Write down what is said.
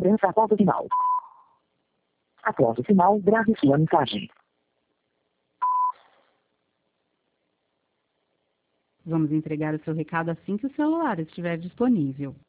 lembrança após o sinal. Após o sinal, grave sua mensagem. Vamos entregar o seu recado assim que o celular estiver disponível.